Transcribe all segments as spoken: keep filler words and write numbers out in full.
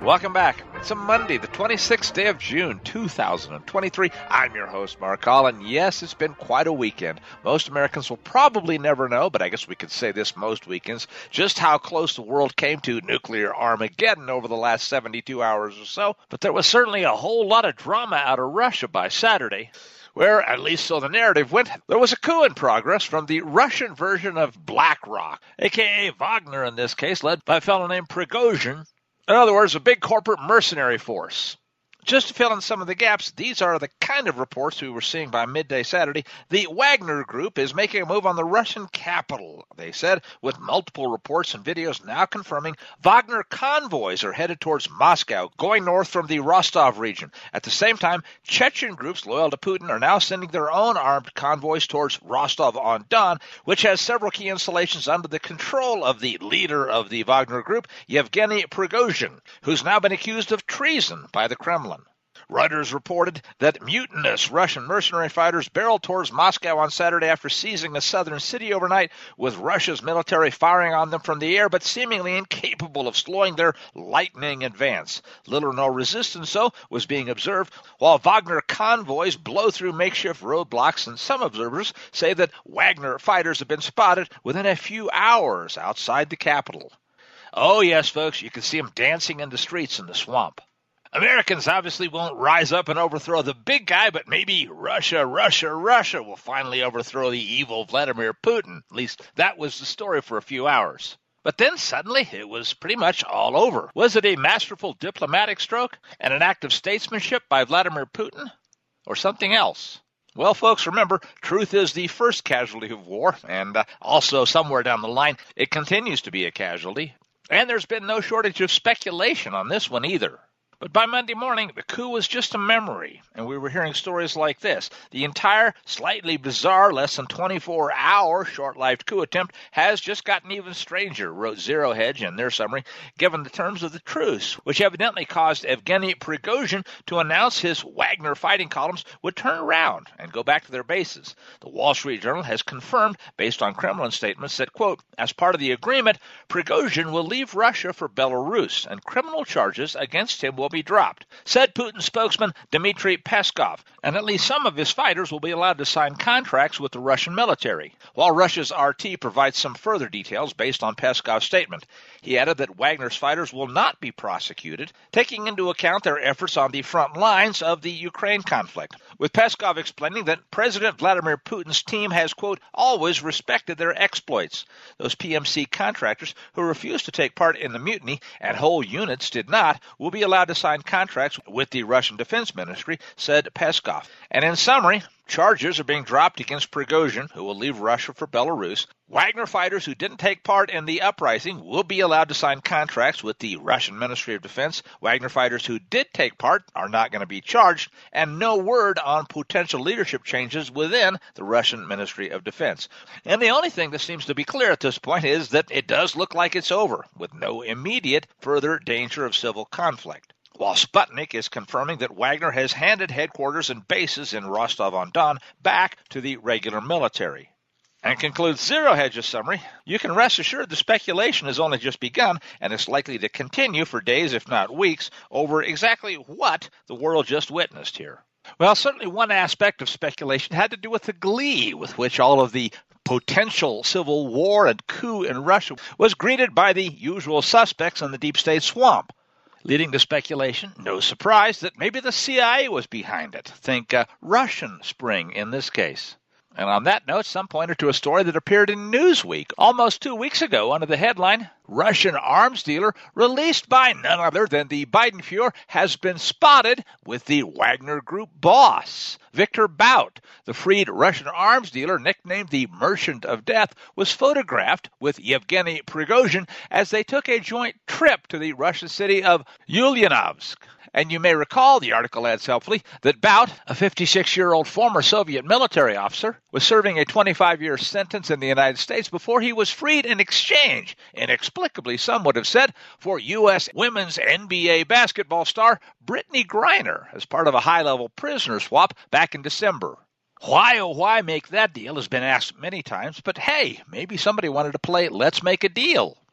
Welcome back. It's a Monday, the twenty-sixth day of June, two thousand twenty-three. I'm your host, Mark Hall, and yes, it's been quite a weekend. Most Americans will probably never know, but I guess we could say this most weekends, just how close the world came to nuclear Armageddon over the last seventy-two hours or so. But there was certainly a whole lot of drama out of Russia by Saturday, where, at least so the narrative went, there was a coup in progress from the Russian version of BlackRock, a k a. Wagner in this case, led by a fellow named Prigozhin. In other words, a big corporate mercenary force. Just to fill in some of the gaps, these are the kind of reports we were seeing by midday Saturday. The Wagner Group is making a move on the Russian capital, they said, with multiple reports and videos now confirming Wagner convoys are headed towards Moscow, going north from the Rostov region. At the same time, Chechen groups loyal to Putin are now sending their own armed convoys towards Rostov-on-Don, which has several key installations under the control of the leader of the Wagner Group, Yevgeny Prigozhin, who's now been accused of treason by the Kremlin. Reuters reported that mutinous Russian mercenary fighters barreled towards Moscow on Saturday after seizing a southern city overnight, with Russia's military firing on them from the air, but seemingly incapable of slowing their lightning advance. Little or no resistance, though, was being observed, while Wagner convoys blow through makeshift roadblocks, and some observers say that Wagner fighters have been spotted within a few hours outside the capital. Oh yes, folks, you can see them dancing in the streets in the swamp. Americans obviously won't rise up and overthrow the big guy, but maybe Russia, Russia, Russia will finally overthrow the evil Vladimir Putin. At least that was the story for a few hours. But then suddenly it was pretty much all over. Was it a masterful diplomatic stroke and an act of statesmanship by Vladimir Putin? Or something else? Well, folks, remember, truth is the first casualty of war, and uh, also somewhere down the line, it continues to be a casualty. And there's been no shortage of speculation on this one either. But by Monday morning, the coup was just a memory, and we were hearing stories like this. The entire, slightly bizarre, less than twenty-four hour short-lived coup attempt has just gotten even stranger, wrote Zero Hedge in their summary, given the terms of the truce, which evidently caused Evgeny Prigozhin to announce his Wagner fighting columns would turn around and go back to their bases. The Wall Street Journal has confirmed, based on Kremlin statements, that, quote, as part of the agreement, Prigozhin will leave Russia for Belarus, and criminal charges against him will be dropped, said Putin spokesman Dmitry Peskov, and at least some of his fighters will be allowed to sign contracts with the Russian military. While Russia's R T provides some further details based on Peskov's statement, he added that Wagner's fighters will not be prosecuted, taking into account their efforts on the front lines of the Ukraine conflict, with Peskov explaining that President Vladimir Putin's team has, quote, always respected their exploits. Those P M C contractors who refused to take part in the mutiny, and whole units did not, will be allowed to sign contracts with the Russian Defense Ministry, said Peskov. And in summary, charges are being dropped against Prigozhin, who will leave Russia for Belarus. Wagner fighters who didn't take part in the uprising will be allowed to sign contracts with the Russian Ministry of Defense. Wagner fighters who did take part are not going to be charged, and no word on potential leadership changes within the Russian Ministry of Defense. And the only thing that seems to be clear at this point is that it does look like it's over, with no immediate further danger of civil conflict. While Sputnik is confirming that Wagner has handed headquarters and bases in Rostov-on-Don back to the regular military. And concludes Zero Hedge's summary, you can rest assured the speculation has only just begun, and it's likely to continue for days, if not weeks, over exactly what the world just witnessed here. Well, certainly one aspect of speculation had to do with the glee with which all of the potential civil war and coup in Russia was greeted by the usual suspects in the deep state swamp, leading to speculation, no surprise, that maybe the C I A was behind it. Think uh, Russian Spring in this case. And on that note, some pointed to a story that appeared in Newsweek almost two weeks ago under the headline, Russian arms dealer released by none other than the Biden Fuhrer has been spotted with the Wagner Group boss. Victor Bout, the freed Russian arms dealer nicknamed the Merchant of Death, was photographed with Yevgeny Prigozhin as they took a joint trip to the Russian city of Ulyanovsk. And you may recall, the article adds helpfully, that Bout, a fifty-six-year-old former Soviet military officer, was serving a twenty-five-year sentence in the United States before he was freed in exchange, inexplicably some would have said, for U S women's N B A basketball star Brittany Griner as part of a high-level prisoner swap back in December. Why, oh why make that deal has been asked many times, but hey, maybe somebody wanted to play let's make a deal.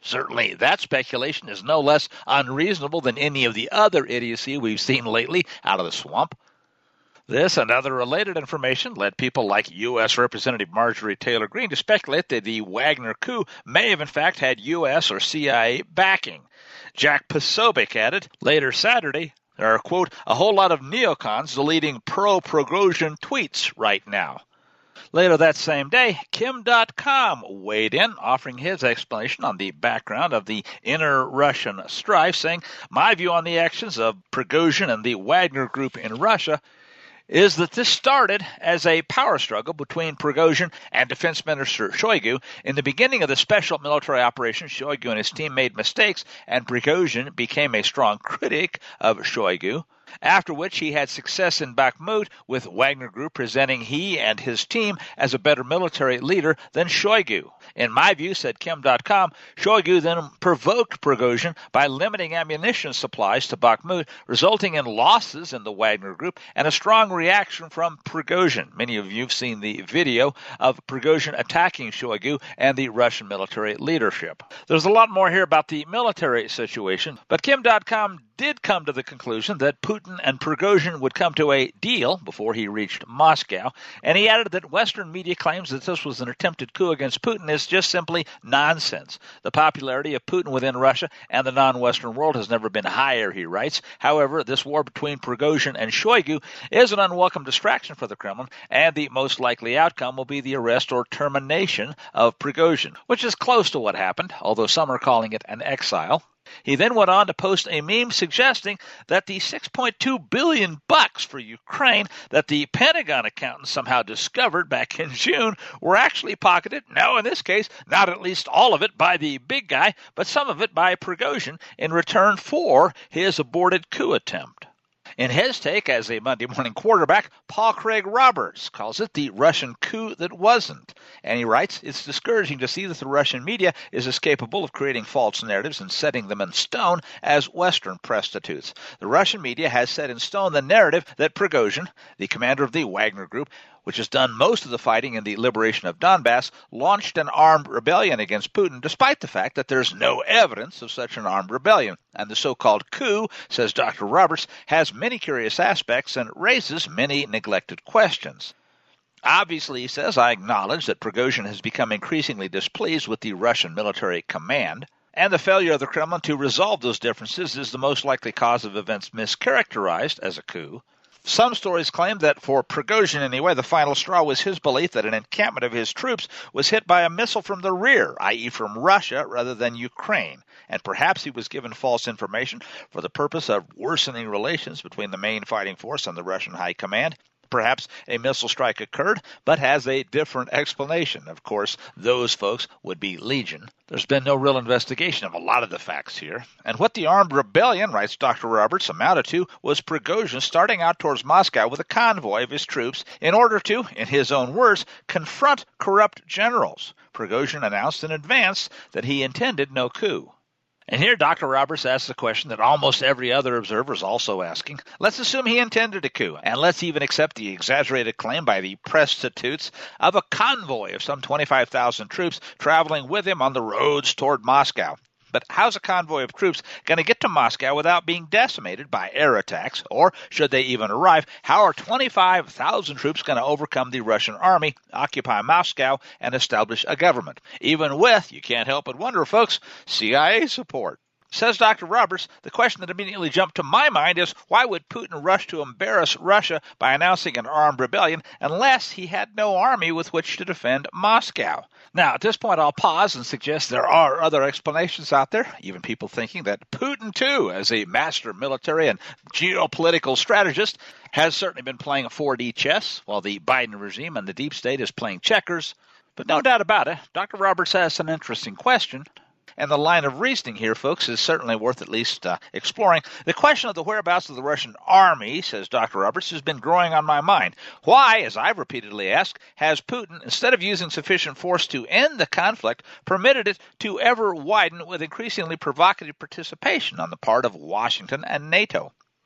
Certainly, that speculation is no less unreasonable than any of the other idiocy we've seen lately out of the swamp. This and other related information led people like U S. Representative Marjorie Taylor Greene to speculate that the Wagner coup may have in fact had U S or C I A backing. Jack Posobiec added later Saturday, there are, quote, a whole lot of neocons deleting pro-Prigozhin tweets right now. Later that same day, Kim dot com weighed in, offering his explanation on the background of the inner Russian strife, saying, my view on the actions of Prigozhin and the Wagner Group in Russia is that this started as a power struggle between Prigozhin and Defense Minister Shoigu. In the beginning of the special military operation, Shoigu and his team made mistakes, and Prigozhin became a strong critic of Shoigu, after which he had success in Bakhmut, with Wagner Group presenting he and his team as a better military leader than Shoigu. In my view, said Kim dot com, Shoigu then provoked Prigozhin by limiting ammunition supplies to Bakhmut, resulting in losses in the Wagner Group and a strong reaction from Prigozhin. Many of you have seen the video of Prigozhin attacking Shoigu and the Russian military leadership. There's a lot more here about the military situation, but Kim dot com did come to the conclusion that Putin and Prigozhin would come to a deal before he reached Moscow, and he added that Western media claims that this was an attempted coup against Putin is just simply nonsense. The popularity of Putin within Russia and the non-Western world has never been higher, he writes. However, this war between Prigozhin and Shoigu is an unwelcome distraction for the Kremlin, and the most likely outcome will be the arrest or termination of Prigozhin, which is close to what happened, although some are calling it an exile. He then went on to post a meme suggesting that the six point two billion bucks for Ukraine that the Pentagon accountants somehow discovered back in June were actually pocketed, no, in this case, not at least all of it by the big guy, but some of it by Prigozhin in return for his aborted coup attempt. In his take as a Monday morning quarterback, Paul Craig Roberts calls it the Russian coup that wasn't. And he writes, it's discouraging to see that the Russian media is as capable of creating false narratives and setting them in stone as Western prostitutes. The Russian media has set in stone the narrative that Prigozhin, the commander of the Wagner Group, which has done most of the fighting in the liberation of Donbass, launched an armed rebellion against Putin, despite the fact that there's no evidence of such an armed rebellion. And the so-called coup, says Doctor Roberts, has many curious aspects and raises many neglected questions. Obviously, he says, I acknowledge that Prigozhin has become increasingly displeased with the Russian military command, and the failure of the Kremlin to resolve those differences is the most likely cause of events mischaracterized as a coup. Some stories claim that for Prigozhin anyway, the final straw was his belief that an encampment of his troops was hit by a missile from the rear, that is from Russia rather than Ukraine, and perhaps he was given false information for the purpose of worsening relations between the main fighting force and the Russian high command. Perhaps a missile strike occurred, but has a different explanation. Of course, those folks would be legion. There's been no real investigation of a lot of the facts here. And what the armed rebellion, writes Doctor Roberts, amounted to was Prigozhin starting out towards Moscow with a convoy of his troops in order to, in his own words, confront corrupt generals. Prigozhin announced in advance that he intended no coup. And here Doctor Roberts asks a question that almost every other observer is also asking. Let's assume he intended a coup, and let's even accept the exaggerated claim by the prostitutes of a convoy of some twenty-five thousand troops traveling with him on the roads toward Moscow. But how's a convoy of troops going to get to Moscow without being decimated by air attacks? Or, should they even arrive, how are twenty-five thousand troops going to overcome the Russian army, occupy Moscow, and establish a government? Even with, you can't help but wonder, folks, C I A support. Says Doctor Roberts, the question that immediately jumped to my mind is, why would Putin rush to embarrass Russia by announcing an armed rebellion unless he had no army with which to defend Moscow? Now, at this point, I'll pause and suggest there are other explanations out there, even people thinking that Putin, too, as a master military and geopolitical strategist, has certainly been playing four D chess, while the Biden regime and the deep state is playing checkers. But no doubt about it, Doctor Roberts asks an interesting question. And the line of reasoning here, folks, is certainly worth at least uh, exploring. The question of the whereabouts of the Russian army, says Doctor Roberts, has been growing on my mind. Why, as I've repeatedly asked, has Putin, instead of using sufficient force to end the conflict, permitted it to ever widen with increasingly provocative participation on the part of Washington and NATO?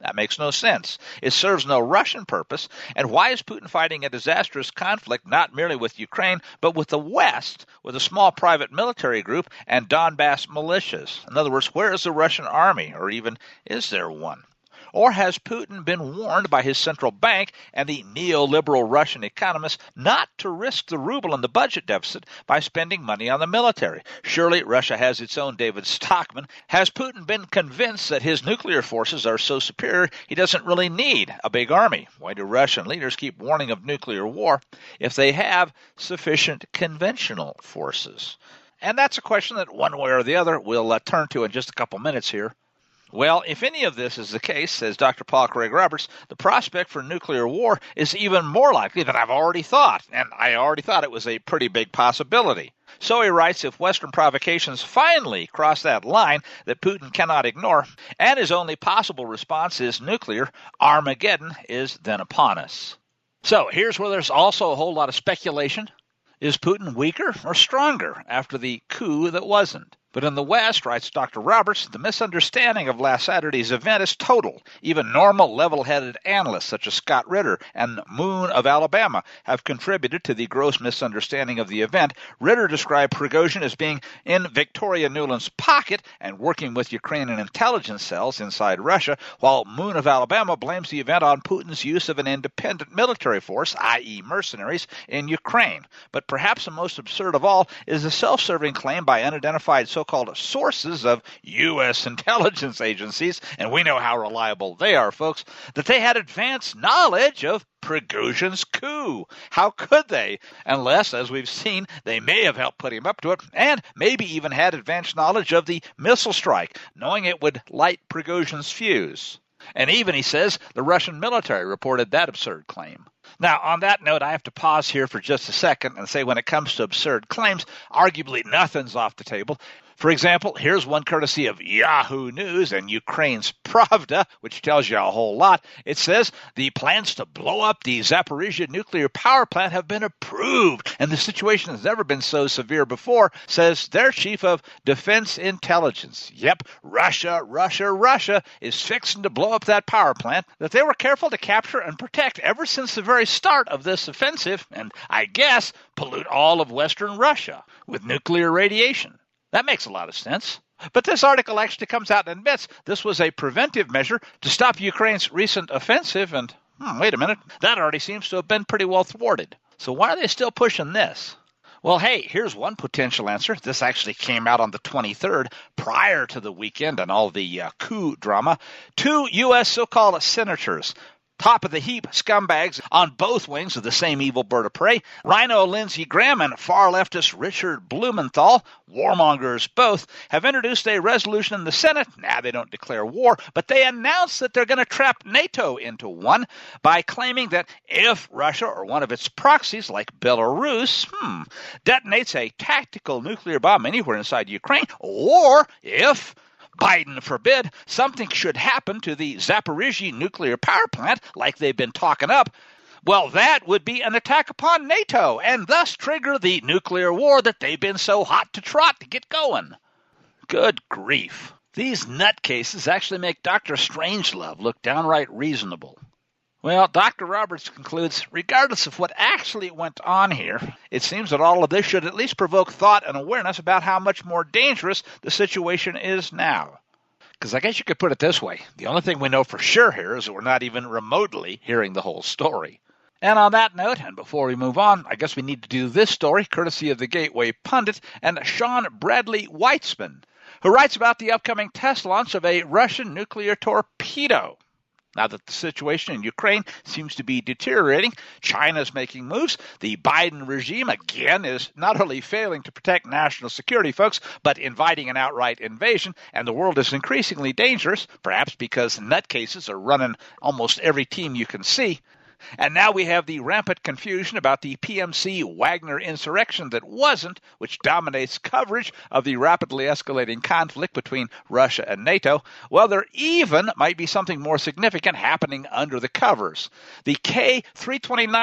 That makes no sense. It serves no Russian purpose. And why is Putin fighting a disastrous conflict not merely with Ukraine, but with the West, with a small private military group and Donbass militias? In other words, where is the Russian army, or even is there one? Or has Putin been warned by his central bank and the neoliberal Russian economists not to risk the ruble and the budget deficit by spending money on the military? Surely Russia has its own David Stockman. Has Putin been convinced that his nuclear forces are so superior he doesn't really need a big army? Why do Russian leaders keep warning of nuclear war if they have sufficient conventional forces? And that's a question that one way or the other we'll uh, turn to in just a couple minutes here. Well, if any of this is the case, says Doctor Paul Craig Roberts, the prospect for nuclear war is even more likely than I've already thought, and I already thought it was a pretty big possibility. So he writes, if Western provocations finally cross that line that Putin cannot ignore, and his only possible response is nuclear, Armageddon is then upon us. So here's where there's also a whole lot of speculation. Is Putin weaker or stronger after the coup that wasn't? But in the West, writes Doctor Roberts, the misunderstanding of last Saturday's event is total. Even normal, level-headed analysts such as Scott Ritter and Moon of Alabama have contributed to the gross misunderstanding of the event. Ritter described Prigozhin as being in Victoria Nuland's pocket and working with Ukrainian intelligence cells inside Russia, while Moon of Alabama blames the event on Putin's use of an independent military force, that is mercenaries, in Ukraine. But perhaps the most absurd of all is the self-serving claim by unidentified so called sources of U S intelligence agencies, and we know how reliable they are, folks, that they had advanced knowledge of Prigozhin's coup. How could they? Unless, as we've seen, they may have helped put him up to it, and maybe even had advanced knowledge of the missile strike, knowing it would light Prigozhin's fuse. And even, he says, the Russian military reported that absurd claim. Now, on that note, I have to pause here for just a second and say when it comes to absurd claims, arguably nothing's off the table. For example, here's one courtesy of Yahoo News and Ukraine's Pravda, which tells you a whole lot. It says the plans to blow up the Zaporizhzhia nuclear power plant have been approved, and the situation has never been so severe before, says their chief of defense intelligence. Yep, Russia, Russia, Russia is fixing to blow up that power plant that they were careful to capture and protect ever since the very start of this offensive, and I guess pollute all of Western Russia with nuclear radiation. That makes a lot of sense. But this article actually comes out and admits this was a preventive measure to stop Ukraine's recent offensive, and hmm, wait a minute, that already seems to have been pretty well thwarted. So why are they still pushing this? Well, hey, here's one potential answer. This actually came out on the twenty-third, prior to the weekend and all the uh, coup drama. Two U S so-called senators, top of the heap scumbags on both wings of the same evil bird of prey, Rhino Lindsey Graham and far leftist Richard Blumenthal, warmongers both, have introduced a resolution in the Senate. Now, they don't declare war, but they announce that they're going to trap NATO into one by claiming that if Russia or one of its proxies, like Belarus, hmm, detonates a tactical nuclear bomb anywhere inside Ukraine, or if Biden forbid, something should happen to the Zaporizhzhia nuclear power plant like they've been talking up, well, that would be an attack upon NATO and thus trigger the nuclear war that they've been so hot to trot to get going. Good grief. These nutcases actually make Doctor Strangelove look downright reasonable. Well, Doctor Roberts concludes, regardless of what actually went on here, it seems that all of this should at least provoke thought and awareness about how much more dangerous the situation is now. Because I guess you could put it this way, the only thing we know for sure here is that we're not even remotely hearing the whole story. And on that note, and before we move on, I guess we need to do this story, courtesy of the Gateway Pundit and Sean Bradley Weitzman, who writes about the upcoming test launch of a Russian nuclear torpedo. Now that the situation in Ukraine seems to be deteriorating, China's making moves. The Biden regime, again, is not only failing to protect national security, folks, but inviting an outright invasion, and the world is increasingly dangerous, perhaps because nutcases are running almost every team you can see. And now we have the rampant confusion about the P M C Wagner insurrection that wasn't, which dominates coverage of the rapidly escalating conflict between Russia and NATO. Well, there even might be something more significant happening under the covers. The K three twenty-nine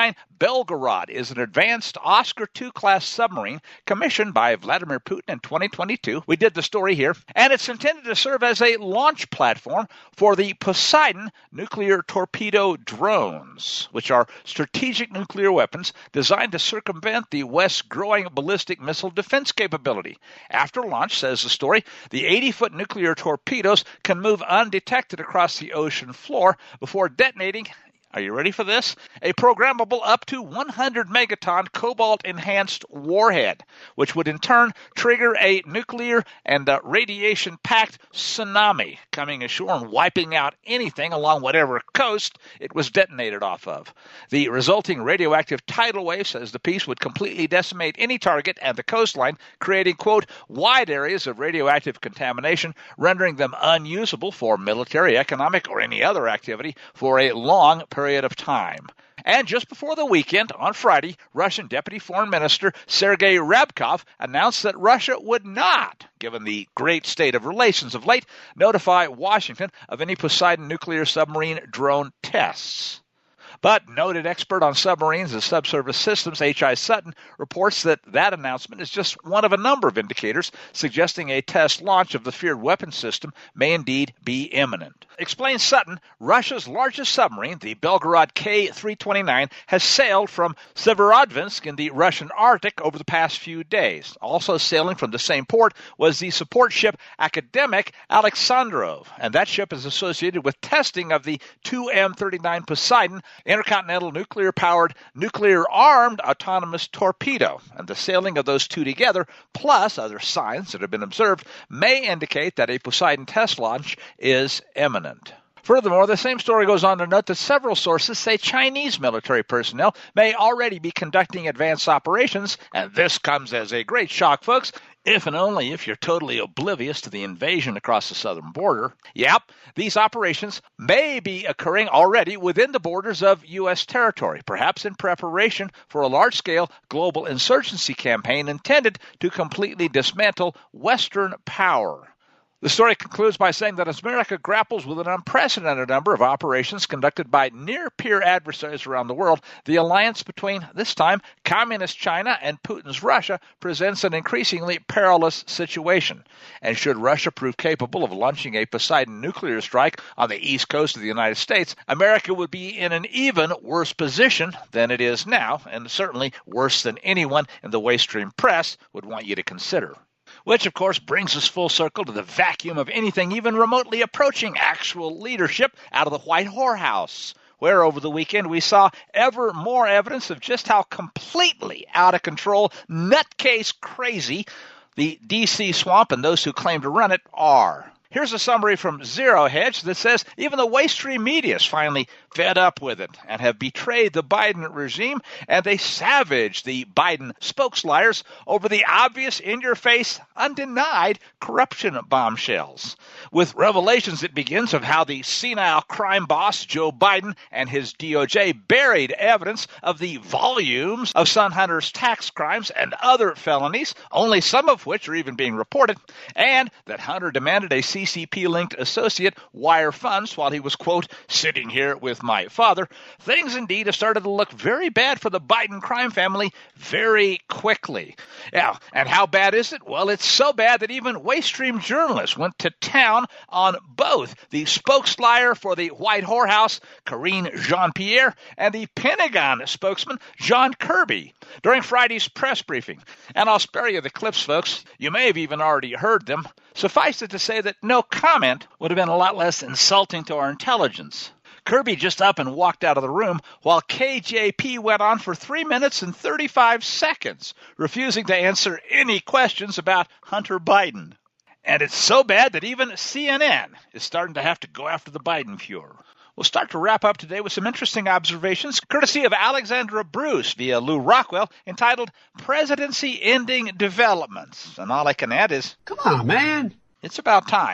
Belgorod is an advanced Oscar two class submarine commissioned by Vladimir Putin in twenty twenty-two. We did the story here, and it's intended to serve as a launch platform for the Poseidon nuclear torpedo drones, which are strategic nuclear weapons designed to circumvent the West's growing ballistic missile defense capability. After launch, says the story, the eighty-foot nuclear torpedoes can move undetected across the ocean floor before detonating. Are you ready for this? A programmable up to one hundred megaton cobalt-enhanced warhead, which would in turn trigger a nuclear and uh, radiation-packed tsunami coming ashore and wiping out anything along whatever coast it was detonated off of. The resulting radioactive tidal wave, says the piece, would completely decimate any target at the coastline, creating, quote, wide areas of radioactive contamination, rendering them unusable for military, economic, or any other activity for a long period period of time. And just before the weekend, on Friday, Russian Deputy Foreign Minister Sergei Ryabkov announced that Russia would not, given the great state of relations of late, notify Washington of any Poseidon nuclear submarine drone tests. But noted expert on submarines and subsurface systems, H I Sutton, reports that that announcement is just one of a number of indicators suggesting a test launch of the feared weapons system may indeed be imminent. Explains Sutton, Russia's largest submarine, the Belgorod K three twenty-nine, has sailed from Severodvinsk in the Russian Arctic over the past few days. Also sailing from the same port was the support ship Academic Alexandrov, and that ship is associated with testing of the two M thirty-nine Poseidon intercontinental nuclear-powered, nuclear-armed autonomous torpedo. And the sailing of those two together, plus other signs that have been observed, may indicate that a Poseidon test launch is imminent. Furthermore, the same story goes on to note that several sources say Chinese military personnel may already be conducting advanced operations, and this comes as a great shock, folks, if and only if you're totally oblivious to the invasion across the southern border. Yep, these operations may be occurring already within the borders of U S territory, perhaps in preparation for a large-scale global insurgency campaign intended to completely dismantle Western power. The story concludes by saying that as America grapples with an unprecedented number of operations conducted by near-peer adversaries around the world, the alliance between, this time, Communist China and Putin's Russia presents an increasingly perilous situation. And should Russia prove capable of launching a Poseidon nuclear strike on the east coast of the United States, America would be in an even worse position than it is now, and certainly worse than anyone in the mainstream press would want you to consider. Which, of course, brings us full circle to the vacuum of anything even remotely approaching actual leadership out of the White Whorehouse, where over the weekend we saw ever more evidence of just how completely out of control, nutcase crazy the D C swamp and those who claim to run it are. Here's a summary from Zero Hedge that says even the mainstream media is finally fed up with it and have betrayed the Biden regime, and they savage the Biden spokesliars over the obvious, in-your-face, undenied corruption bombshells. With revelations, it begins of how the senile crime boss Joe Biden and his D O J buried evidence of the volumes of son Hunter's tax crimes and other felonies, only some of which are even being reported, and that Hunter demanded a C C P-linked associate wire funds while he was, quote, sitting here with my father. Things indeed have started to look very bad for the Biden crime family very quickly. Yeah, and how bad is it? Well, it's so bad that even mainstream journalists went to town on both the spokesliar for the White Whorehouse, Karine Jean-Pierre, and the Pentagon spokesman, John Kirby, during Friday's press briefing. And I'll spare you the clips, folks. You may have even already heard them. Suffice it to say that no comment would have been a lot less insulting to our intelligence. Kirby just up and walked out of the room while K J P went on for three minutes and thirty-five seconds, refusing to answer any questions about Hunter Biden. And it's so bad that even C N N is starting to have to go after the Biden Fuhrer. We'll start to wrap up today with some interesting observations, courtesy of Alexandra Bruce via Lou Rockwell, entitled Presidency Ending Developments. And all I can add is, come on, man. It's about time.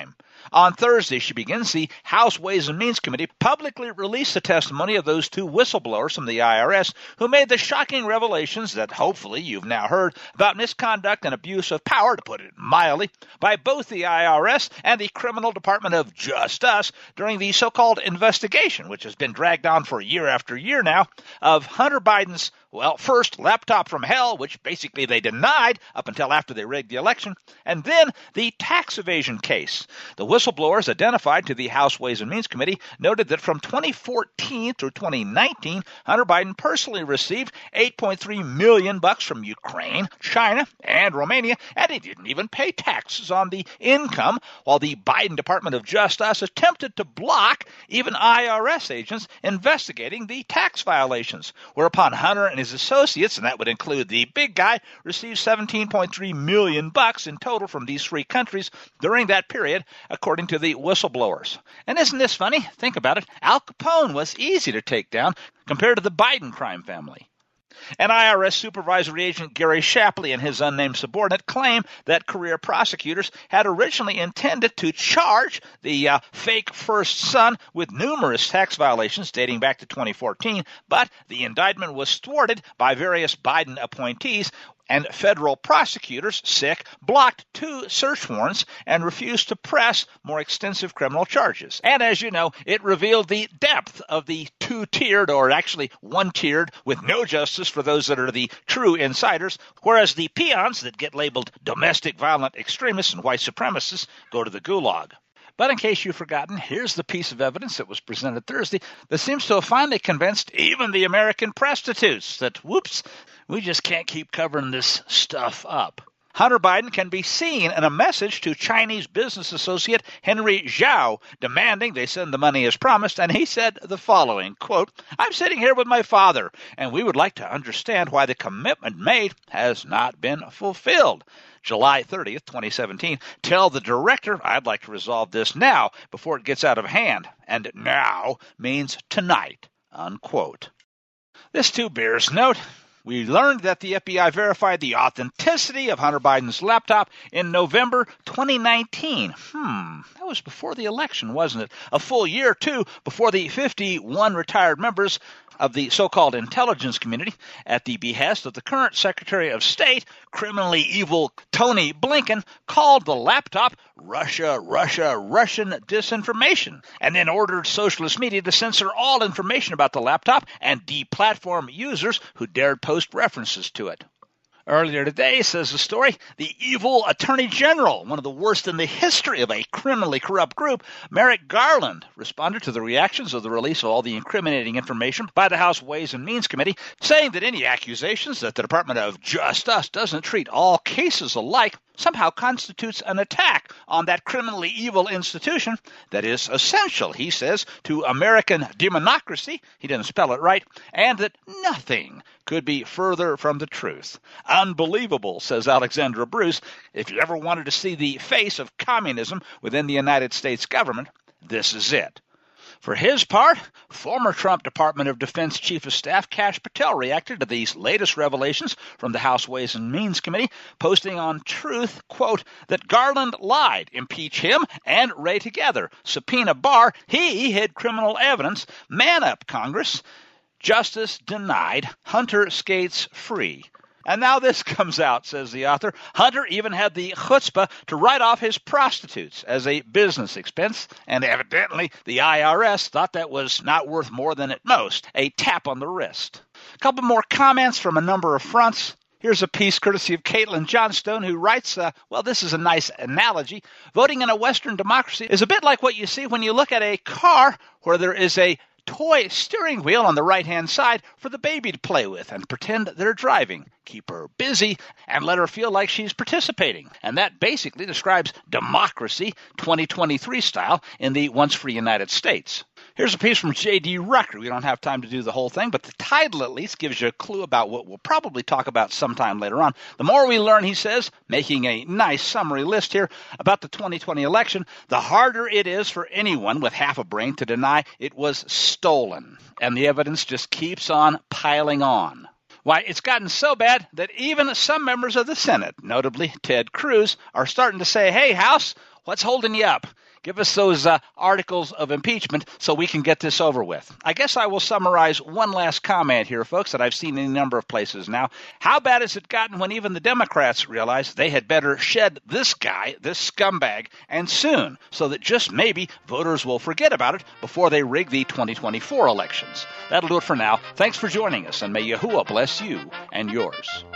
On Thursday, she begins, the House Ways and Means Committee publicly released the testimony of those two whistleblowers from the I R S who made the shocking revelations that hopefully you've now heard about misconduct and abuse of power, to put it mildly, by both the I R S and the Criminal Department of Justice during the so-called investigation, which has been dragged on for year after year now, of Hunter Biden's, well, first laptop from hell, which basically they denied up until after they rigged the election, and then the tax evasion case. The whistleblowers identified to the House Ways and Means Committee noted that from twenty fourteen through twenty nineteen, Hunter Biden personally received eight point three million bucks from Ukraine, China, and Romania, and he didn't even pay taxes on the income, while the Biden Department of Justice attempted to block even I R S agents investigating the tax violations, whereupon Hunter and his associates, and that would include the big guy, received seventeen point three million bucks in total from these three countries during that period, according to the whistleblowers. And isn't this funny? Think about it. Al Capone was easy to take down compared to the Biden crime family. And I R S Supervisory Agent Gary Shapley and his unnamed subordinate claim that career prosecutors had originally intended to charge the uh, fake first son with numerous tax violations dating back to twenty fourteen, but the indictment was thwarted by various Biden appointees, and federal prosecutors, sick, blocked two search warrants and refused to press more extensive criminal charges. And as you know, it revealed the depth of the two-tiered, or actually one-tiered, with no justice for those that are the true insiders, whereas the peons that get labeled domestic violent extremists and white supremacists go to the gulag. But in case you've forgotten, here's the piece of evidence that was presented Thursday that seems to have finally convinced even the American prostitutes that, whoops, we just can't keep covering this stuff up. Hunter Biden can be seen in a message to Chinese business associate Henry Zhao, demanding they send the money as promised, and he said the following, quote, "I'm sitting here with my father, and we would like to understand why the commitment made has not been fulfilled. July thirtieth, twenty seventeen, tell the director I'd like to resolve this now before it gets out of hand. And now means tonight," unquote. This too bears note. We learned that the F B I verified the authenticity of Hunter Biden's laptop in November twenty nineteen. Hmm, that was before the election, wasn't it? A full year, too, before the fifty-one retired members of the so-called intelligence community, at the behest of the current Secretary of State, criminally evil Tony Blinken, called the laptop Russia, Russia, Russian disinformation, and then ordered socialist media to censor all information about the laptop and deplatform users who dared post references to it. Earlier today, says the story, the evil Attorney General, one of the worst in the history of a criminally corrupt group, Merrick Garland, responded to the reactions of the release of all the incriminating information by the House Ways and Means Committee, saying that any accusations that the Department of Justice doesn't treat all cases alike somehow constitutes an attack on that criminally evil institution that is essential, he says, to American democracy, he didn't spell it right, and that nothing could be further from the truth. Unbelievable, says Alexandra Bruce. If you ever wanted to see the face of communism within the United States government, this is it. For his part, former Trump Department of Defense Chief of Staff Kash Patel reacted to these latest revelations from the House Ways and Means Committee, posting on Truth, quote, that Garland lied, impeach him and Wray together, subpoena Barr, he hid criminal evidence, man up Congress, justice denied, Hunter skates free. And now this comes out, says the author. Hunter even had the chutzpah to write off his prostitutes as a business expense, and evidently the I R S thought that was not worth more than at most a tap on the wrist. A couple more comments from a number of fronts. Here's a piece courtesy of Caitlin Johnstone, who writes, uh, well, this is a nice analogy. Voting in a Western democracy is a bit like what you see when you look at a car where there is a toy steering wheel on the right-hand side for the baby to play with and pretend they're driving. Keep her busy and let her feel like she's participating. And that basically describes democracy twenty twenty-three style in the once-free United States. Here's a piece from J D Rucker. We don't have time to do the whole thing, but the title at least gives you a clue about what we'll probably talk about sometime later on. The more we learn, he says, making a nice summary list here about the twenty twenty election, the harder it is for anyone with half a brain to deny it was stolen. And the evidence just keeps on piling on. Why, it's gotten so bad that even some members of the Senate, notably Ted Cruz, are starting to say, hey, House, what's holding you up? Give us those uh, articles of impeachment so we can get this over with. I guess I will summarize one last comment here, folks, that I've seen in a number of places now. How bad has it gotten when even the Democrats realized they had better shed this guy, this scumbag, and soon, so that just maybe voters will forget about it before they rig the twenty twenty-four elections? That'll do it for now. Thanks for joining us, and may Yahuwah bless you and yours.